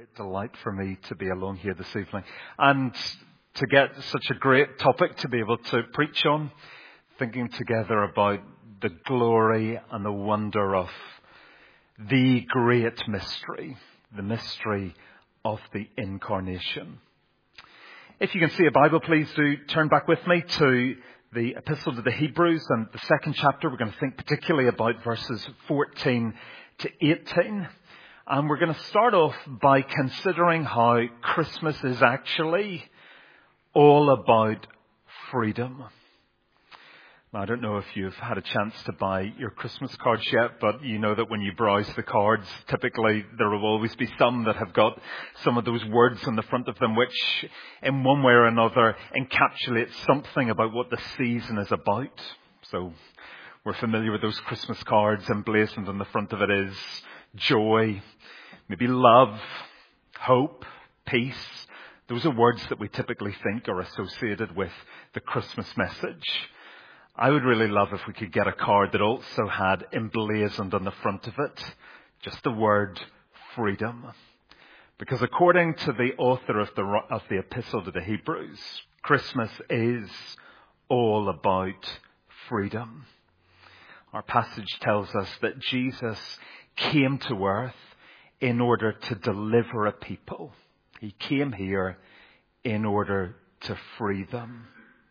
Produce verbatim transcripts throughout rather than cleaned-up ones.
Great delight for me to be along here this evening and to get such a great topic to be able to preach on, thinking together about the glory and the wonder of the great mystery, the mystery of the incarnation. If you can see a Bible, please do turn back with me to the Epistle to the Hebrews and the second chapter. We're going to think particularly about verses fourteen to eighteen. And we're going to start off by considering how Christmas is actually all about freedom. Now, I don't know if you've had a chance to buy your Christmas cards yet, but you know that when you browse the cards, typically there will always be some that have got some of those words on the front of them, which in one way or another encapsulate something about what the season is about. So we're familiar with those Christmas cards, emblazoned on the front of it is joy, maybe love, hope, peace. Those are words that we typically think are associated with the Christmas message. I would really love if we could get a card that also had emblazoned on the front of it just the word freedom. Because according to the author of the, of the Epistle to the Hebrews, Christmas is all about freedom. Our passage tells us that Jesus came to earth in order to deliver a people. He came here in order to free them.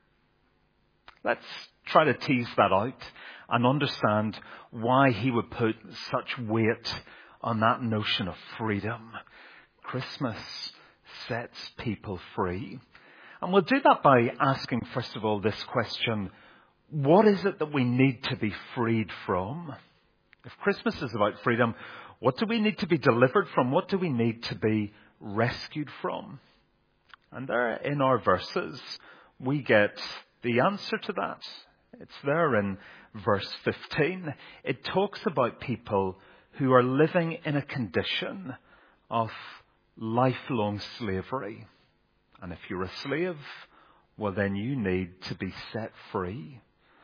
Let's try to tease that out and understand why he would put such weight on that notion of freedom. Christmas sets people free. And we'll do that by asking, first of all, this question: what is it that we need to be freed from? If Christmas is about freedom, what do we need to be delivered from? What do we need to be rescued from? And there in our verses, we get the answer to that. It's there in verse fifteen. It talks about people who are living in a condition of lifelong slavery. And if you're a slave, well then you need to be set free.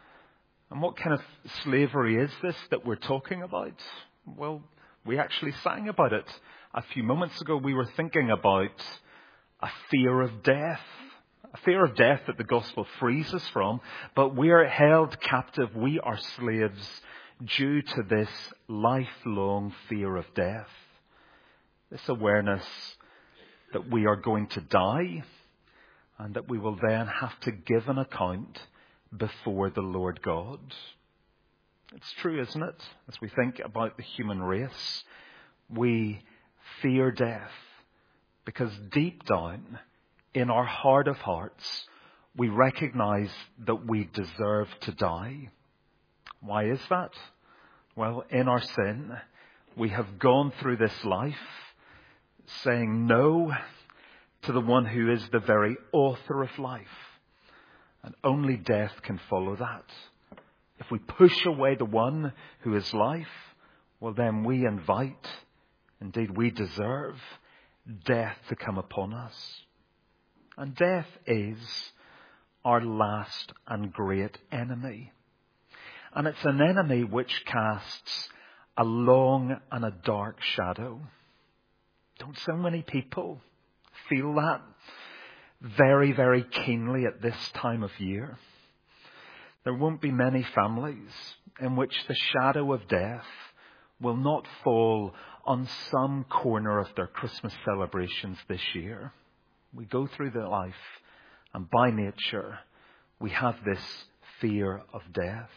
And what kind of slavery is this that we're talking about? Well, we actually sang about it. A few moments ago, we were thinking about a fear of death. A fear of death that the gospel frees us from. But we're held captive. We are slaves due to this lifelong fear of death. This awareness that we are going to die and that we will then have to give an account before the Lord God. It's true, isn't it? As we think about the human race, we fear death because deep down in our heart of hearts, we recognize that we deserve to die. Why is that? Well, in our sin, we have gone through this life saying no to the one who is the very author of life. And only death can follow that. If we push away the one who is life, well then we invite, indeed we deserve, death to come upon us. And death is our last and great enemy. And it's an enemy which casts a long and a dark shadow. Don't so many people feel that very, very keenly at this time of year? There won't be many families in which the shadow of death will not fall on some corner of their Christmas celebrations this year. We go through the life, and by nature, we have this fear of death.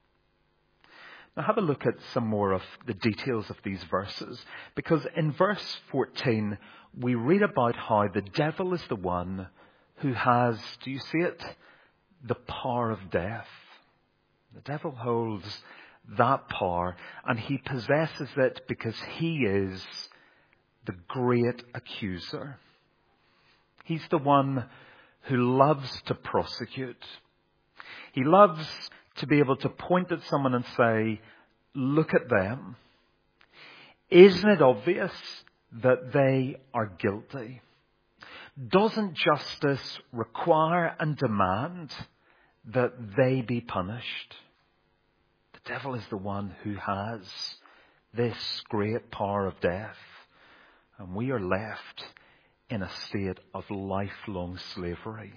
Now have a look at some more of the details of these verses, because in verse fourteen, we read about how the devil is the one who has, do you see it? The power of death. The devil holds that power, and he possesses it because he is the great accuser. He's the one who loves to prosecute. He loves to be able to point at someone and say, look at them. Isn't it obvious that they are guilty? Doesn't justice require and demand that they be punished? The devil is the one who has this great power of death. And we are left in a state of lifelong slavery.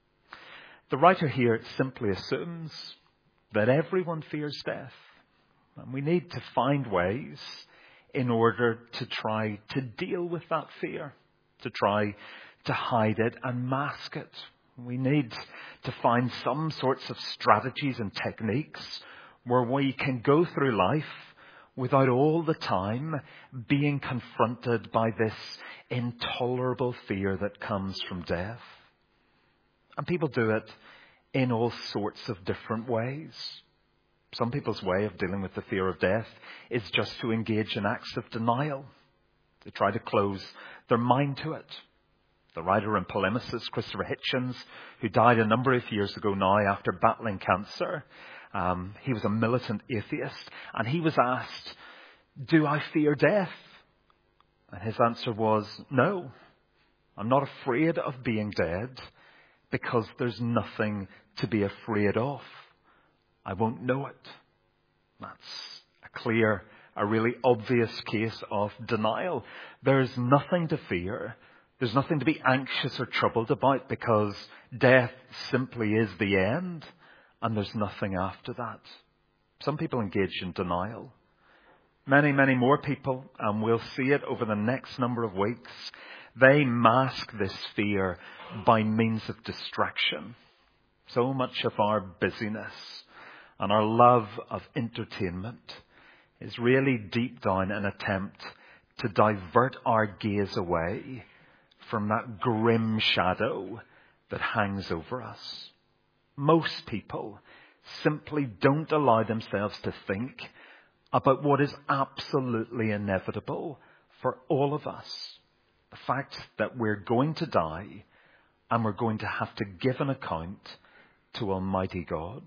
The writer here simply assumes that everyone fears death. And we need to find ways in order to try to deal with that fear, to try to hide it and mask it. We need to find some sorts of strategies and techniques where we can go through life without all the time being confronted by this intolerable fear that comes from death. And people do it in all sorts of different ways. Some people's way of dealing with the fear of death is just to engage in acts of denial. They try to close their mind to it. The writer and polemicist Christopher Hitchens, who died a number of years ago now after battling cancer, um, he was a militant atheist, and he was asked, "Do I fear death?" And his answer was, "No, I'm not afraid of being dead because there's nothing to be afraid of. I won't know it." That's a clear, a really obvious case of denial. There's nothing to fear. There's nothing to be anxious or troubled about because death simply is the end and there's nothing after that. Some people engage in denial. Many, many more people, and we'll see it over the next number of weeks, they mask this fear by means of distraction. So much of our busyness and our love of entertainment is really deep down an attempt to divert our gaze away from that grim shadow that hangs over us. Most people simply don't allow themselves to think about what is absolutely inevitable for all of us. The fact that we're going to die and we're going to have to give an account to Almighty God.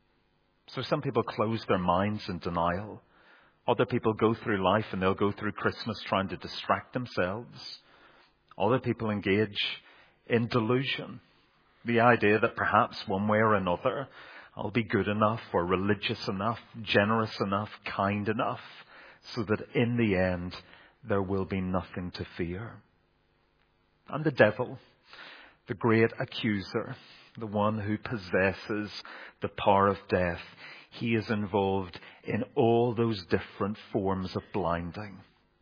So some people close their minds in denial. Other people go through life and they'll go through Christmas trying to distract themselves. Other people engage in delusion. The idea that perhaps one way or another I'll be good enough or religious enough, generous enough, kind enough, so that in the end there will be nothing to fear. And the devil, the great accuser, the one who possesses the power of death, he is involved in all those different forms of blinding.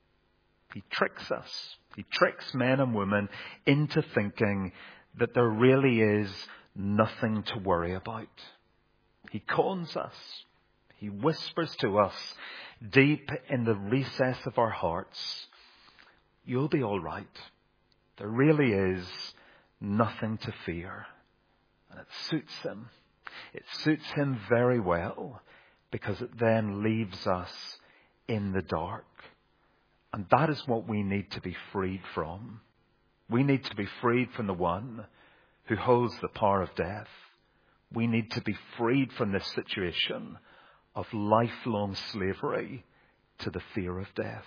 He tricks us. He tricks men and women into thinking that there really is nothing to worry about. He cons us. He whispers to us deep in the recess of our hearts, "You'll be all right. There really is nothing to fear." And it suits him. It suits him very well because it then leaves us in the dark. And that is what we need to be freed from. We need to be freed from the one who holds the power of death. We need to be freed from this situation of lifelong slavery to the fear of death.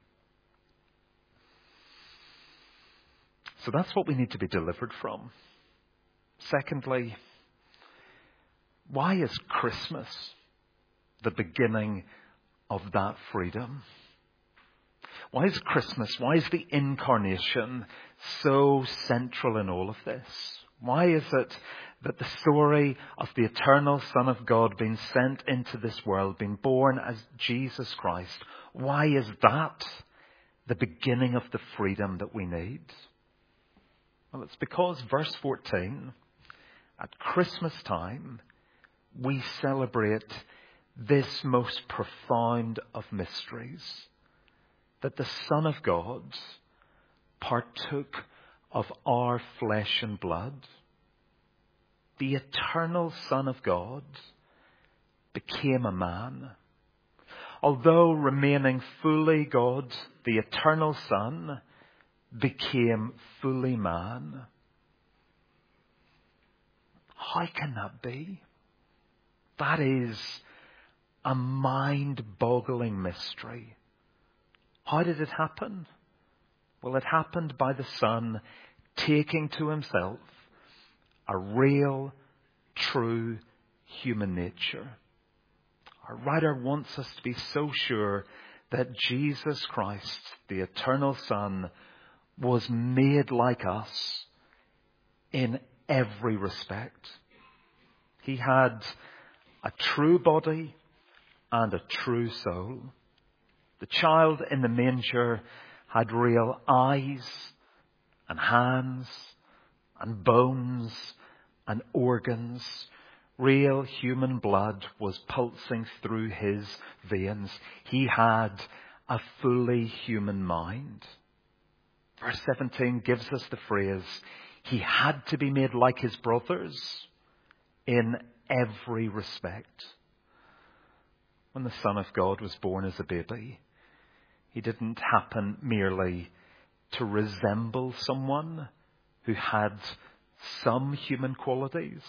So that's what we need to be delivered from. Secondly, why is Christmas the beginning of that freedom? Why is Christmas, why is the incarnation so central in all of this? Why is it that the story of the eternal Son of God being sent into this world, being born as Jesus Christ, why is that the beginning of the freedom that we need? Well, it's because verse fourteen, at Christmas time, we celebrate this most profound of mysteries, that the Son of God partook of our flesh and blood. The eternal Son of God became a man. Although remaining fully God, the eternal Son became fully man. How can that be? That is a mind-boggling mystery. How did it happen? Well, it happened by the Son taking to himself a real, true human nature. Our writer wants us to be so sure that Jesus Christ, the eternal Son, was made like us in every respect. He had a true body and a true soul. The child in the manger had real eyes and hands and bones and organs. Real human blood was pulsing through his veins. He had a fully human mind. Verse seventeen gives us the phrase, he had to be made like his brothers in every respect. When the Son of God was born as a baby, he didn't happen merely to resemble someone who had some human qualities,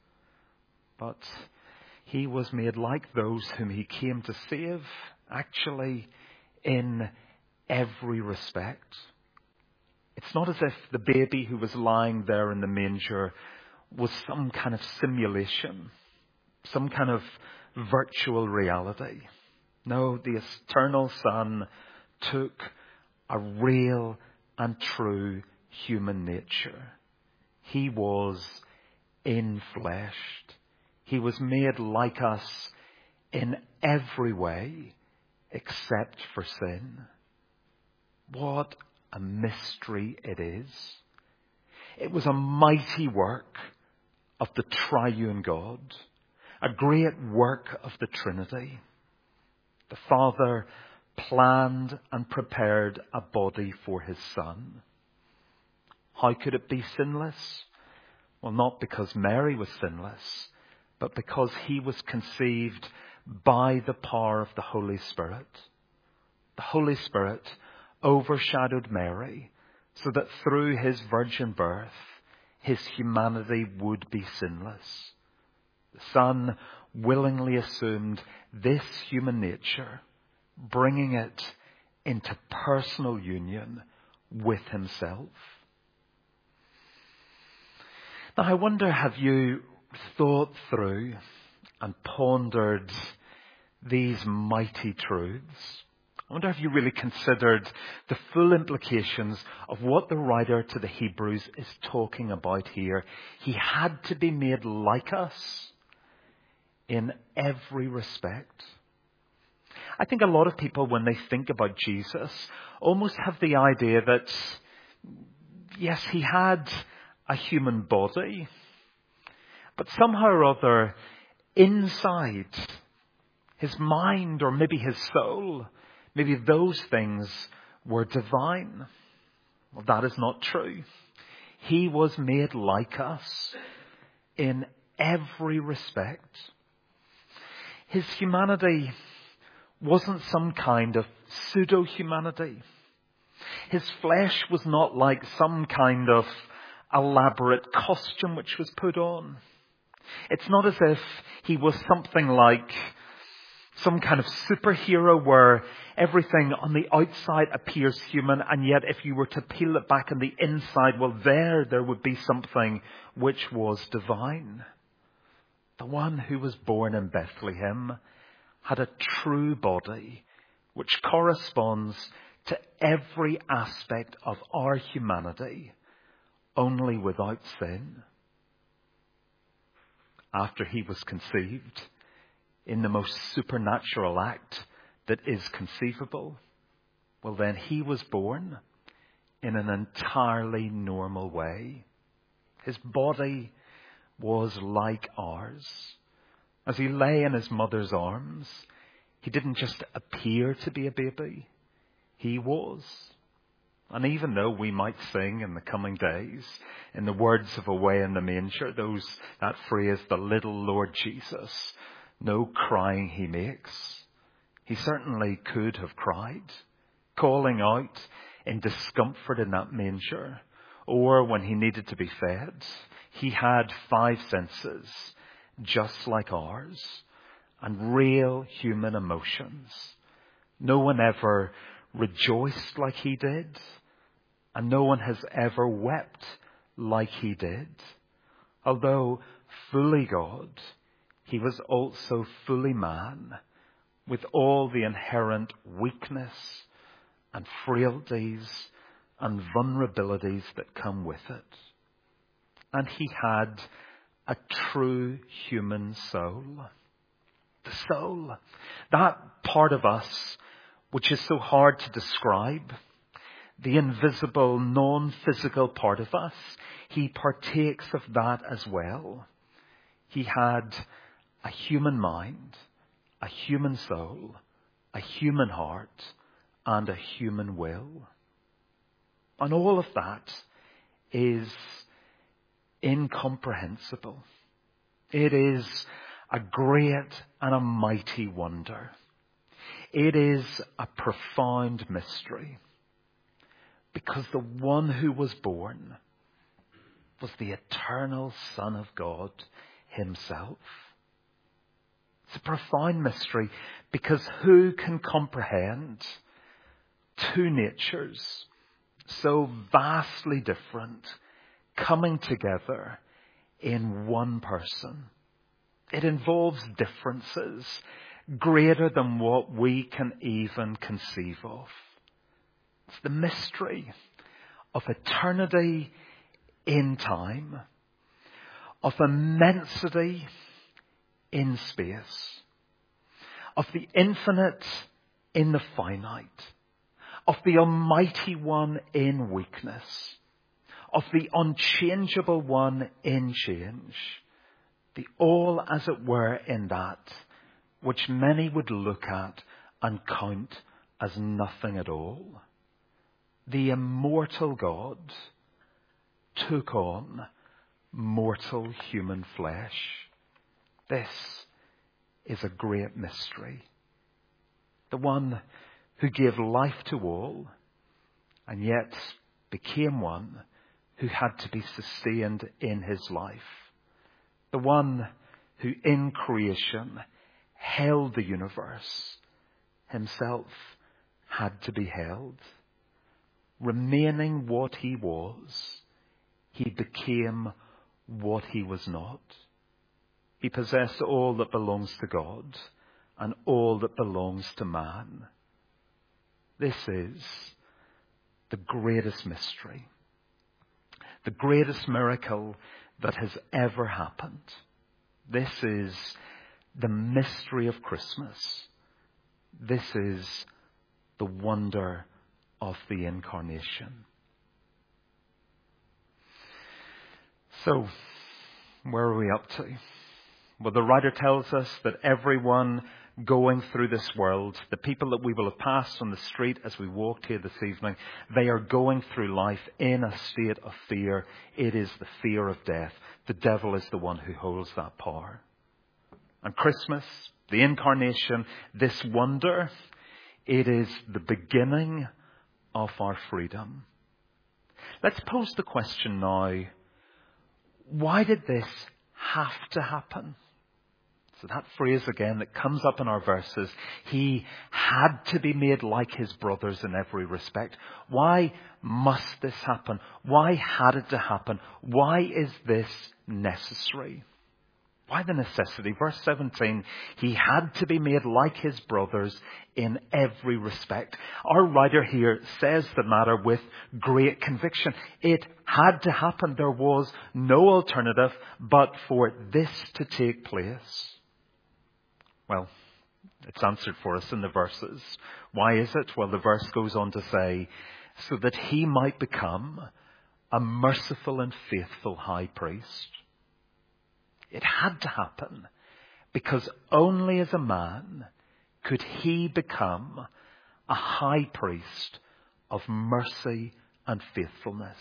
but he was made like those whom he came to save, actually in every respect. It's not as if the baby who was lying there in the manger was some kind of simulation, some kind of virtual reality. No, the eternal Son took a real and true human nature. He was infleshed. He was made like us in every way except for sin. What a mystery it is. It was a mighty work of the triune God, a great work of the Trinity. The Father planned and prepared a body for his Son. How could it be sinless? Well, not because Mary was sinless, but because he was conceived by the power of the Holy Spirit. The Holy Spirit overshadowed Mary so that through his virgin birth, his humanity would be sinless. The Son willingly assumed this human nature, bringing it into personal union with himself. Now, I wonder, have you thought through and pondered these mighty truths? I wonder if you really considered the full implications of what the writer to the Hebrews is talking about here. He had to be made like us in every respect. I think a lot of people, when they think about Jesus, almost have the idea that, yes, he had a human body, but somehow or other, inside his mind or maybe his soul, maybe those things were divine. Well, that is not true. He was made like us in every respect. His humanity wasn't some kind of pseudo-humanity. His flesh was not like some kind of elaborate costume which was put on. It's not as if he was something like some kind of superhero where everything on the outside appears human, and yet if you were to peel it back on the inside, well, there, there would be something which was divine. The one who was born in Bethlehem had a true body which corresponds to every aspect of our humanity, only without sin. After he was conceived, in the most supernatural act that is conceivable, well then he was born in an entirely normal way. His body was like ours. As he lay in his mother's arms, he didn't just appear to be a baby, he was. And even though we might sing in the coming days, in the words of Away in the Manger, those that phrase, the little Lord Jesus, no crying he makes. He certainly could have cried, calling out in discomfort in that manger, or when he needed to be fed. He had five senses, just like ours, and real human emotions. No one ever rejoiced like he did, and no one has ever wept like he did. Although fully God, he was also fully man, with all the inherent weakness and frailties and vulnerabilities that come with it. And he had a true human soul. The soul, that part of us which is so hard to describe, the invisible, non-physical part of us, he partakes of that as well. He had a human mind, a human soul, a human heart, and a human will. And all of that is incomprehensible. It is a great and a mighty wonder. It is a profound mystery, because the one who was born was the eternal Son of God himself. It's a profound mystery, because who can comprehend two natures so vastly different coming together in one person? It involves differences greater than what we can even conceive of. It's the mystery of eternity in time, of immensity in space, of the infinite in the finite, of the Almighty One in weakness, of the unchangeable One in change, the all, as it were, in that which many would look at and count as nothing at all. The immortal God took on mortal human flesh. This is a great mystery. The one who gave life to all and yet became one who had to be sustained in his life. The one who in creation held the universe, himself had to be held. Remaining what he was, he became what he was not. He possessed all that belongs to God and all that belongs to man. This is the greatest mystery, the greatest miracle that has ever happened. This is the mystery of Christmas. This is the wonder of the Incarnation. So, where are we up to? Well, the writer tells us that everyone going through this world, the people that we will have passed on the street as we walked here this evening, they are going through life in a state of fear. It is the fear of death. The devil is the one who holds that power. And Christmas, the Incarnation, this wonder, it is the beginning of our freedom. Let's pose the question now, why did this have to happen? So that phrase again that comes up in our verses, he had to be made like his brothers in every respect. Why must this happen? Why had it to happen? Why is this necessary? Why the necessity? Verse seventeen, he had to be made like his brothers in every respect. Our writer here says the matter with great conviction. It had to happen. There was no alternative but for this to take place. Well, it's answered for us in the verses. Why is it? Well, the verse goes on to say, so that he might become a merciful and faithful high priest. It had to happen because only as a man could he become a high priest of mercy and faithfulness.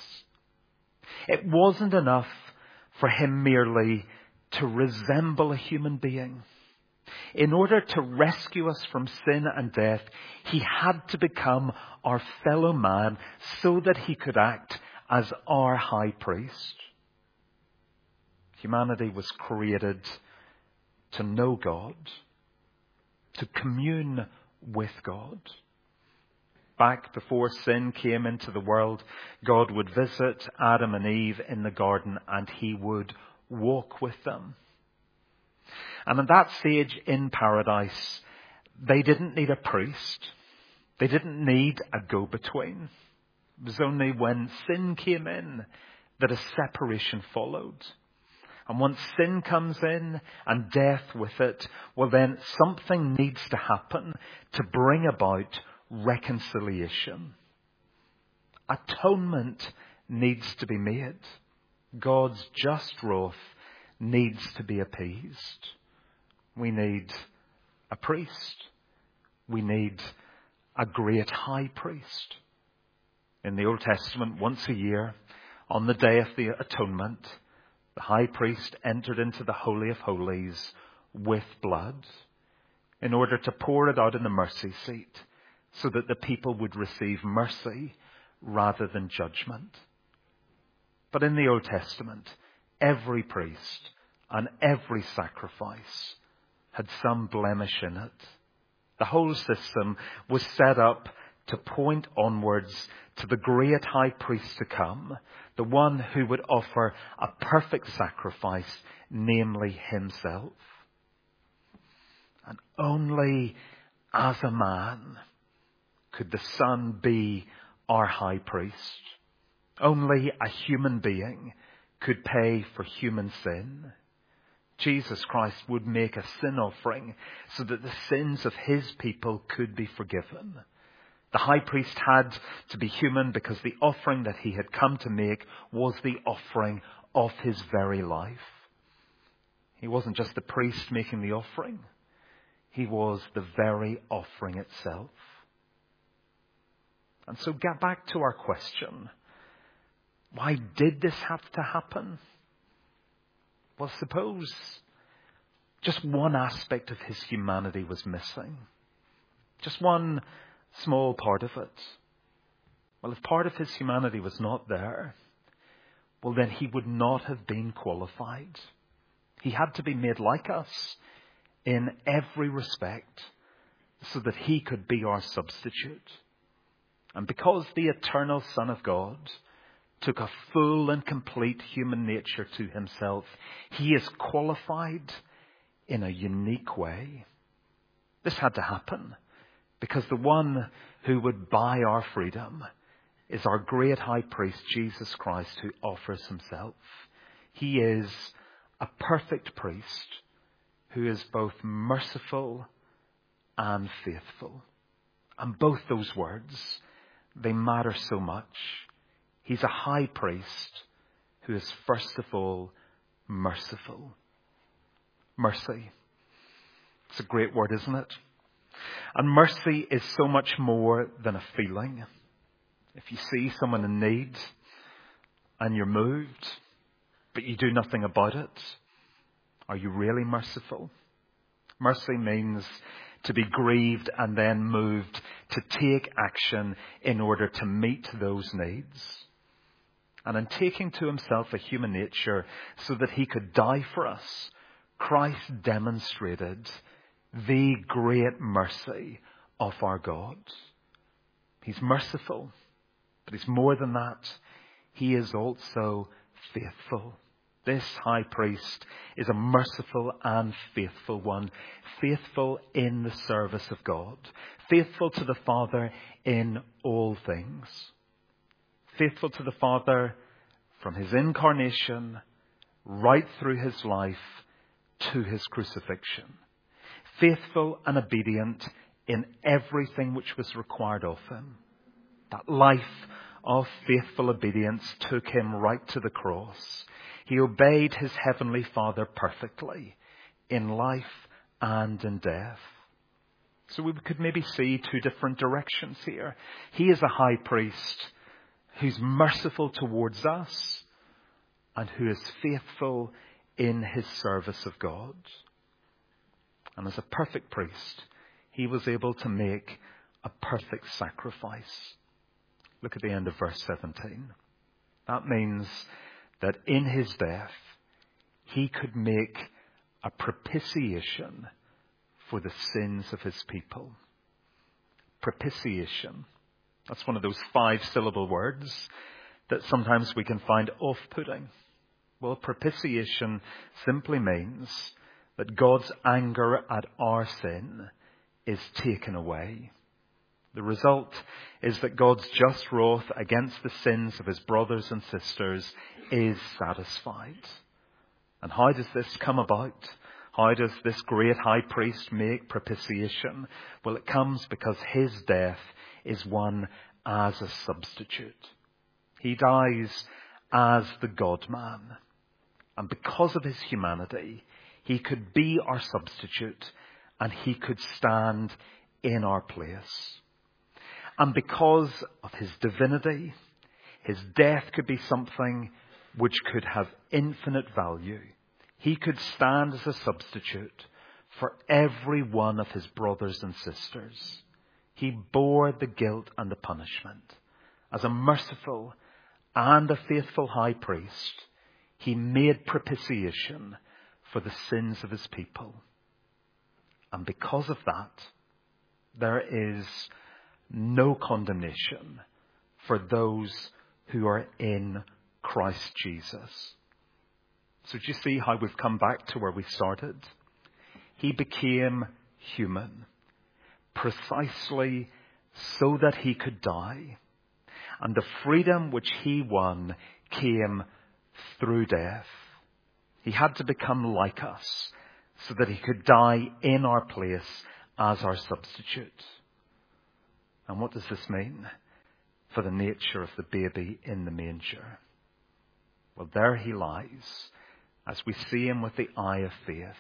It wasn't enough for him merely to resemble a human being. In order to rescue us from sin and death, he had to become our fellow man so that he could act as our high priest. Humanity was created to know God, to commune with God. Back before sin came into the world, God would visit Adam and Eve in the garden and he would walk with them. And at that stage in paradise, They didn't need a priest. They didn't need a go-between. It was only when sin came in that a separation followed. And once sin comes in and death with it, well then something needs to happen to bring about reconciliation. Atonement needs to be made. God's just wrath needs to be appeased. We need a priest. We need a great high priest. In the Old Testament, once a year, on the Day of the Atonement, the high priest entered into the Holy of Holies with blood in order to pour it out in the mercy seat so that the people would receive mercy rather than judgment. But in the Old Testament, every priest and every sacrifice had some blemish in it. The whole system was set up to point onwards to the great high priest to come, the one who would offer a perfect sacrifice, namely himself. And only as a man could the Son be our high priest. Only a human being could pay for human sin. Jesus Christ would make a sin offering so that the sins of his people could be forgiven. The high priest had to be human because the offering that he had come to make was the offering of his very life. He wasn't just the priest making the offering. He was the very offering itself. And so get back to our question. Why did this have to happen? Well, suppose just one aspect of his humanity was missing. Just one small part of it. Well, if part of his humanity was not there, well, then he would not have been qualified. He had to be made like us in every respect so that he could be our substitute. And because the eternal Son of God took a full and complete human nature to himself, he is qualified in a unique way. This had to happen because the one who would buy our freedom is our great high priest, Jesus Christ, who offers himself. He is a perfect priest who is both merciful and faithful. And both those words, they matter so much. He's a high priest who is first of all merciful. Mercy. It's a great word, isn't it? And mercy is so much more than a feeling. If you see someone in need and you're moved, but you do nothing about it, are you really merciful? Mercy means to be grieved and then moved to take action in order to meet those needs. And in taking to himself a human nature so that he could die for us, Christ demonstrated the great mercy of our God. He's merciful, but he's more than that. He is also faithful. This high priest is a merciful and faithful one, faithful in the service of God, faithful to the Father in all things, faithful to the Father from his incarnation right through his life to his crucifixion, faithful and obedient in everything which was required of him. That life of faithful obedience took him right to the cross. He obeyed his heavenly Father perfectly in life and in death. So we could maybe see two different directions here. He is a high priest who's merciful towards us and who is faithful in his service of God. And as a perfect priest, he was able to make a perfect sacrifice. Look at the end of verse seventeen. That means that in his death, he could make a propitiation for the sins of his people. Propitiation. That's one of those five syllable words that sometimes we can find off-putting. Well, propitiation simply means that God's anger at our sin is taken away. The result is that God's just wrath against the sins of his brothers and sisters is satisfied. And how does this come about? How does this great high priest make propitiation? Well, it comes because his death is one as a substitute. He dies as the God-man. And because of his humanity, he could be our substitute and he could stand in our place. And because of his divinity, his death could be something which could have infinite value. He could stand as a substitute for every one of his brothers and sisters. He bore the guilt and the punishment. As a merciful and a faithful high priest, he made propitiation for the sins of his people. And because of that, there is no condemnation for those who are in Christ Jesus. So do you see how we've come back to where we started? He became human precisely so that he could die. And the freedom which he won came through death. He had to become like us so that he could die in our place as our substitute. And what does this mean for the nature of the baby in the manger? Well, there he lies as we see him with the eye of faith.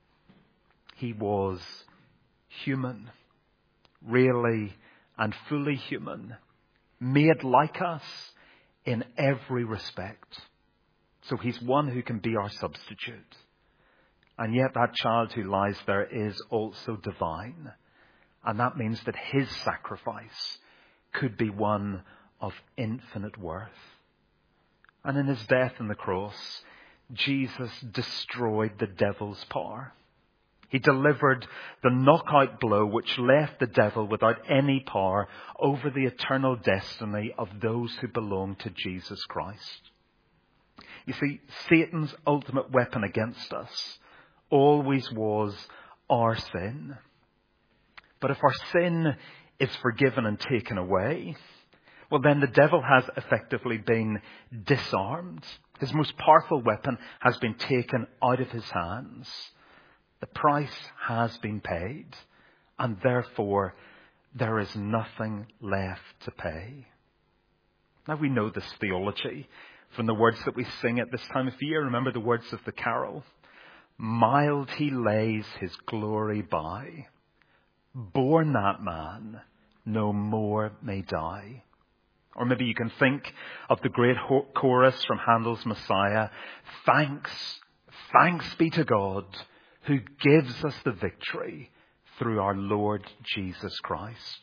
He was human, really and fully human, made like us in every respect. So he's one who can be our substitute. And yet that child who lies there is also divine. And that means that his sacrifice could be one of infinite worth. And in his death on the cross, Jesus destroyed the devil's power. He delivered the knockout blow which left the devil without any power over the eternal destiny of those who belong to Jesus Christ. You see, Satan's ultimate weapon against us always was our sin. But if our sin is forgiven and taken away, well then the devil has effectively been disarmed. His most powerful weapon has been taken out of his hands. The price has been paid, and therefore there is nothing left to pay. Now we know this theology from the words that we sing at this time of year. Remember the words of the carol. Mild he lays his glory by. Born that man, no more may die. Or maybe you can think of the great chorus from Handel's Messiah. Thanks, thanks be to God who gives us the victory through our Lord Jesus Christ.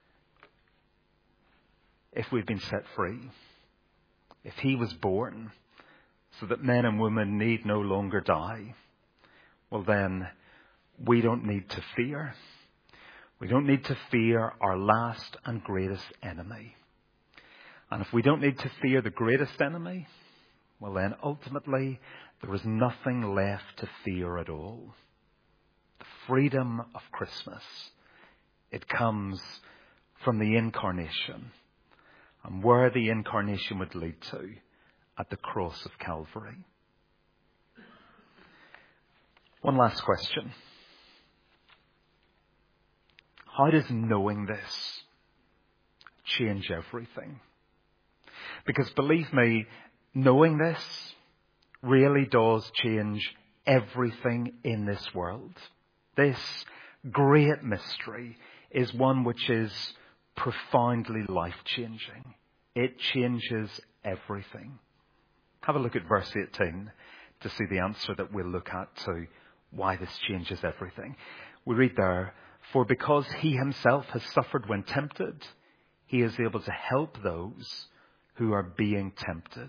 If we've been set free, if he was born so that men and women need no longer die, well then we don't need to fear. We don't need to fear our last and greatest enemy. And if we don't need to fear the greatest enemy, well then ultimately there is nothing left to fear at all. The freedom of Christmas, it comes from the incarnation. And where the incarnation would lead to, at the cross of Calvary. One last question. How does knowing this change everything? Because believe me, knowing this really does change everything in this world. This great mystery is one which is profoundly life-changing. It changes everything. Have a look at verse eighteen to see the answer that we'll look at to why this changes everything. We read there, for because he himself has suffered when tempted, he is able to help those who are being tempted.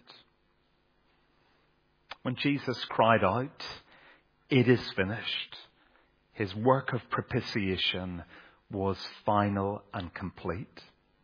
When Jesus cried out, it is finished, his work of propitiation was final and complete.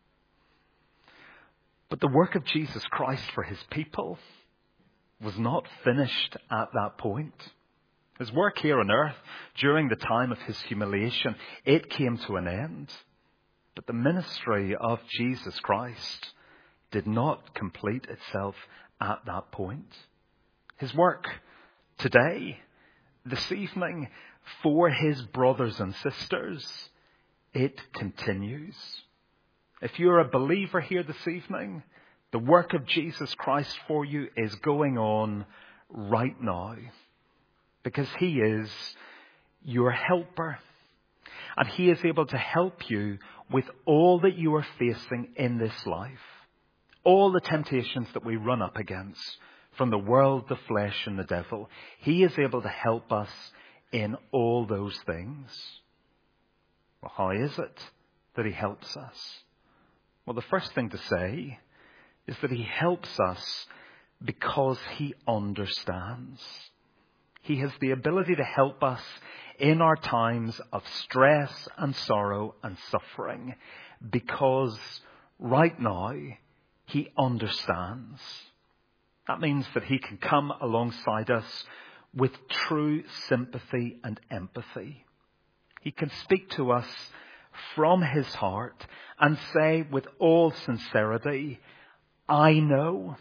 But the work of Jesus Christ for his people was not finished at that point. His work here on earth during the time of his humiliation, it came to an end. But the ministry of Jesus Christ did not complete itself at that point. His work today, this evening, for his brothers and sisters, it continues. If you're a believer here this evening, the work of Jesus Christ for you is going on right now, because he is your helper, and he is able to help you with all that you are facing in this life, all the temptations that we run up against from the world, the flesh, and the devil. He is able to help us in all those things. Well, how is it that he helps us? Well, the first thing to say is that he helps us because he understands. He has the ability to help us in our times of stress and sorrow and suffering, because right now he understands. That means that he can come alongside us with true sympathy and empathy. He can speak to us from his heart and say with all sincerity, I know.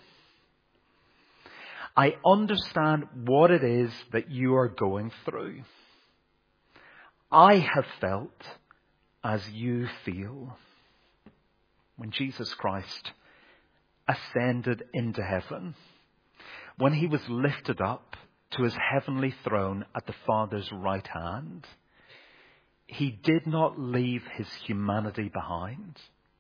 I understand what it is that you are going through. I have felt as you feel. When Jesus Christ ascended into heaven, when he was lifted up to his heavenly throne at the Father's right hand, he did not leave his humanity behind.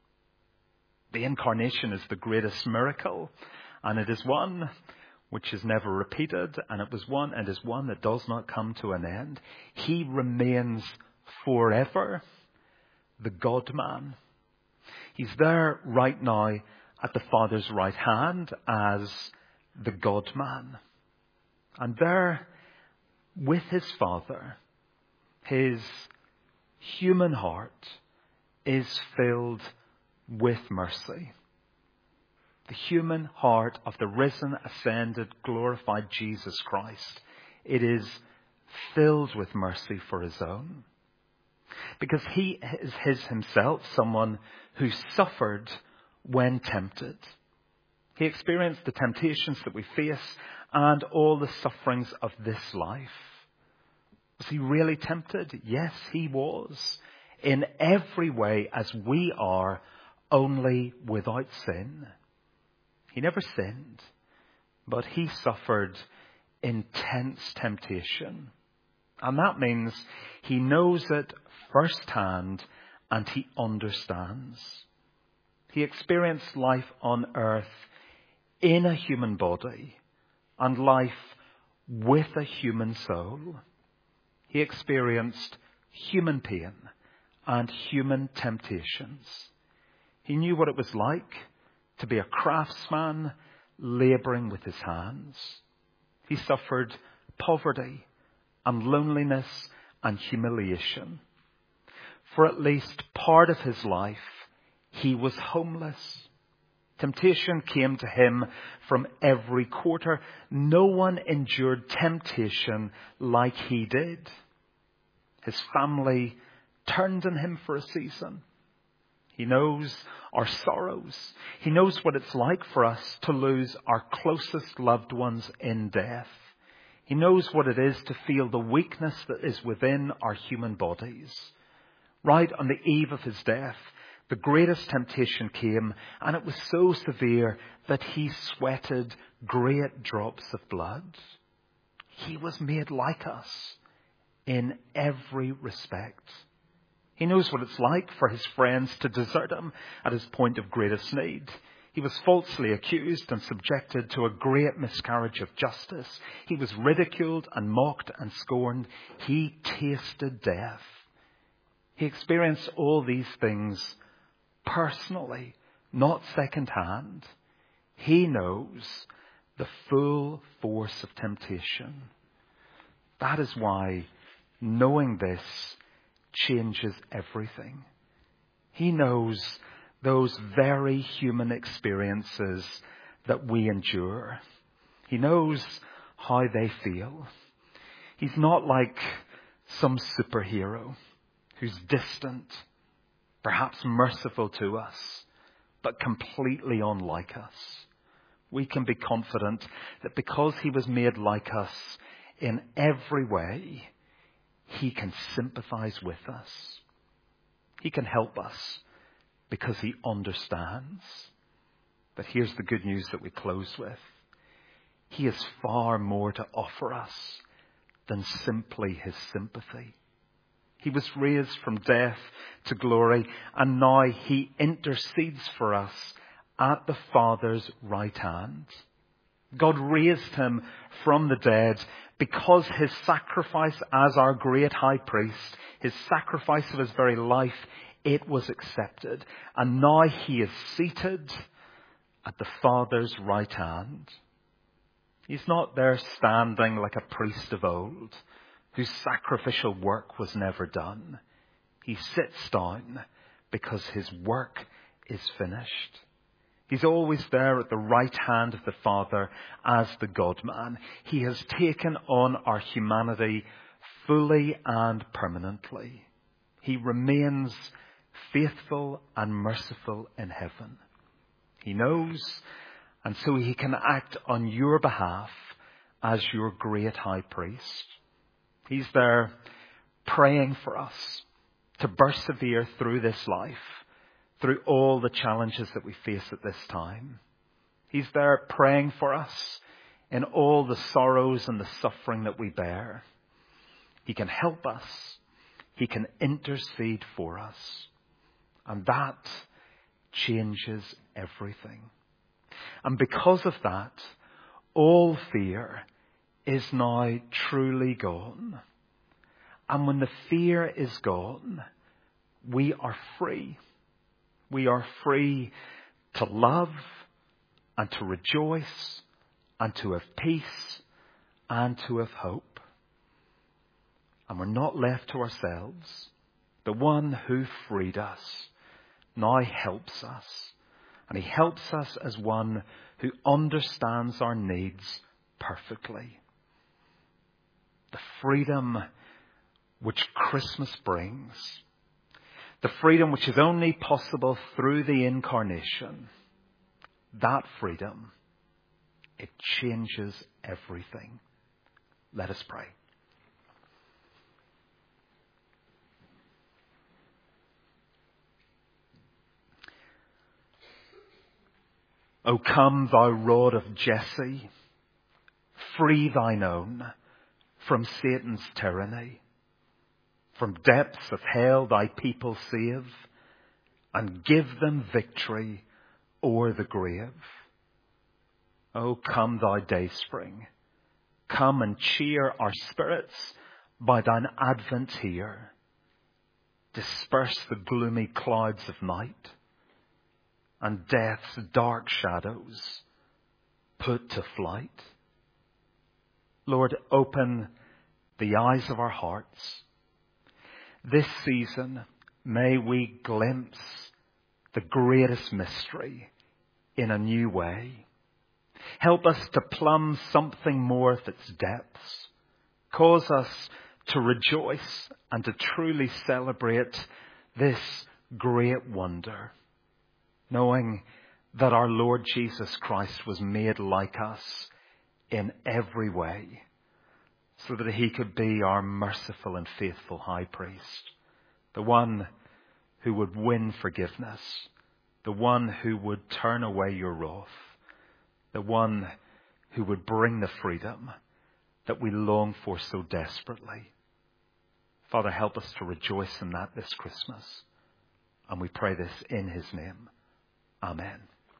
The incarnation is the greatest miracle, and it is one which is never repeated, and it was one and is one that does not come to an end. He remains forever the God-man. He's there right now at the Father's right hand as the God-man. And there, with his Father, his human heart is filled with mercy. The human heart of the risen, ascended, glorified Jesus Christ, it is filled with mercy for his own. Because he is his himself someone who suffered when tempted. He experienced the temptations that we face and all the sufferings of this life. Was he really tempted? Yes, he was. In every way as we are, only without sin. He never sinned, but he suffered intense temptation. And that means he knows it firsthand and he understands. He experienced life on earth in a human body and life with a human soul. He experienced human pain and human temptations. He knew what it was like to be a craftsman labouring with his hands. He suffered poverty and loneliness and humiliation. For at least part of his life, he was homeless. Temptation came to him from every quarter. No one endured temptation like he did. His family turned on him for a season. He knows our sorrows. He knows what it's like for us to lose our closest loved ones in death. He knows what it is to feel the weakness that is within our human bodies. Right on the eve of his death, the greatest temptation came, and it was so severe that he sweated great drops of blood. He was made like us in every respect. He knows what it's like for his friends to desert him at his point of greatest need. He was falsely accused and subjected to a great miscarriage of justice. He was ridiculed and mocked and scorned. He tasted death. He experienced all these things personally, not second-hand. He knows the full force of temptation. That is why knowing this changes everything. He knows those very human experiences that we endure. He knows how they feel. He's not like some superhero who's distant, perhaps merciful to us, but completely unlike us. We can be confident that because he was made like us in every way, he can sympathize with us. He can help us because he understands. But here's the good news that we close with. He has far more to offer us than simply his sympathy. He was raised from death to glory, and now he intercedes for us at the Father's right hand. God raised him from the dead because his sacrifice as our great high priest, his sacrifice of his very life, it was accepted. And now he is seated at the Father's right hand. He's not there standing like a priest of old, whose sacrificial work was never done. He sits down because his work is finished. He's always there at the right hand of the Father as the God-man. He has taken on our humanity fully and permanently. He remains faithful and merciful in heaven. He knows, and so he can act on your behalf as your great high priest. He's there praying for us to persevere through this life, through all the challenges that we face at this time. He's there praying for us in all the sorrows and the suffering that we bear. He can help us. He can intercede for us. And that changes everything. And because of that, all fear is now truly gone. And when the fear is gone, we are free. We are free to love and to rejoice and to have peace and to have hope. And we're not left to ourselves. The one who freed us now helps us. And he helps us as one who understands our needs perfectly. The freedom which Christmas brings, the freedom which is only possible through the incarnation, that freedom, it changes everything. Let us pray. O come, thou rod of Jesse, free thine own from Satan's tyranny. From depths of hell thy people save, and give them victory o'er the grave. O come, thou dayspring, come and cheer our spirits by thine advent here. Disperse the gloomy clouds of night, and death's dark shadows put to flight. Lord, open the eyes of our hearts. This season, may we glimpse the greatest mystery in a new way. Help us to plumb something more of its depths. Cause us to rejoice and to truly celebrate this great wonder, knowing that our Lord Jesus Christ was made like us in every way, so that he could be our merciful and faithful high priest, the one who would win forgiveness, the one who would turn away your wrath, the one who would bring the freedom that we long for so desperately. Father, help us to rejoice in that this Christmas. And we pray this in his name. Amen.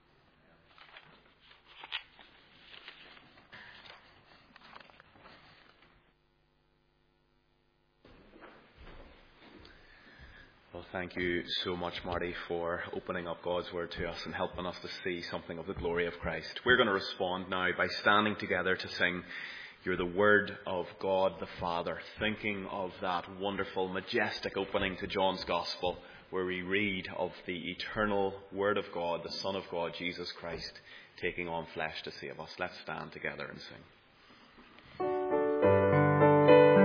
Well, thank you so much, Marty, for opening up God's Word to us and helping us to see something of the glory of Christ. We're going to respond now by standing together to sing "You're the Word of God the Father," thinking of that wonderful, majestic opening to John's Gospel, where we read of the eternal Word of God, the Son of God, Jesus Christ, taking on flesh to save us. Let's stand together and sing.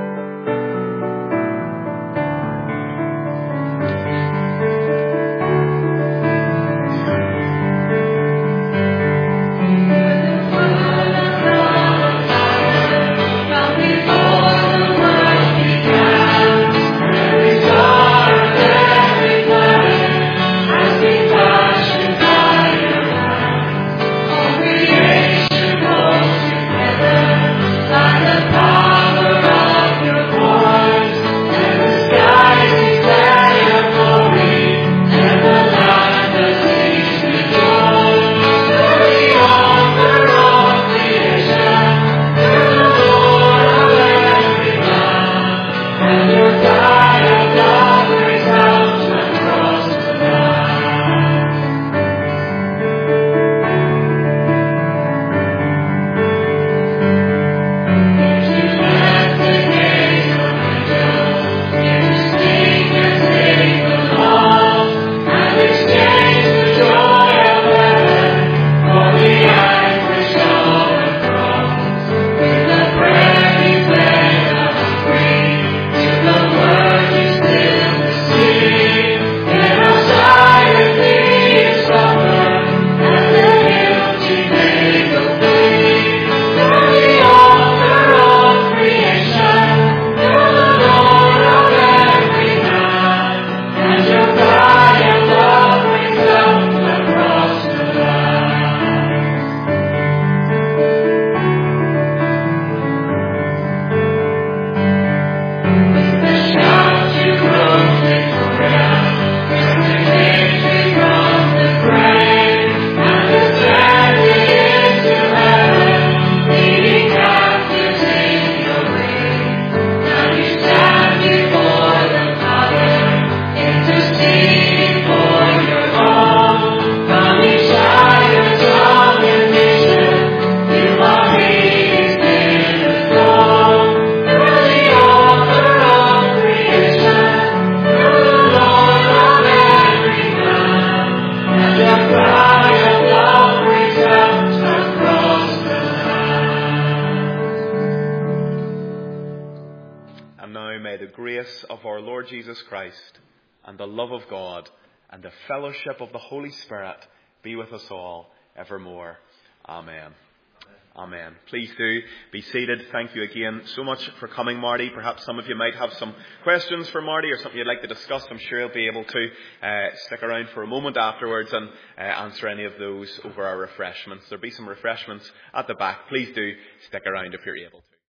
grace of our Lord Jesus Christ and the love of God and the fellowship of the Holy Spirit be with us all evermore. Amen. Amen. Please do be seated. Thank you again so much for coming, Marty. Perhaps some of you might have some questions for Marty or something you'd like to discuss. I'm sure he'll be able to uh, stick around for a moment afterwards and uh, answer any of those over our refreshments. There'll be some refreshments at the back. Please do stick around if you're able to.